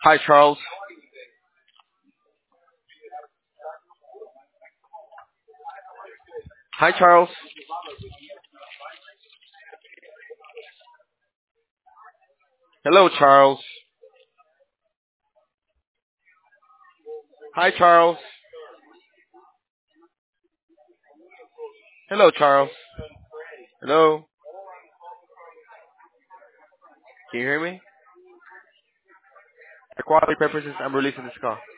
Hi, Charles. Hi, Charles. Hello, Charles. Hi, Charles. Hello, Charles. Hello. Can you hear me? For quality purposes, I'm releasing this call.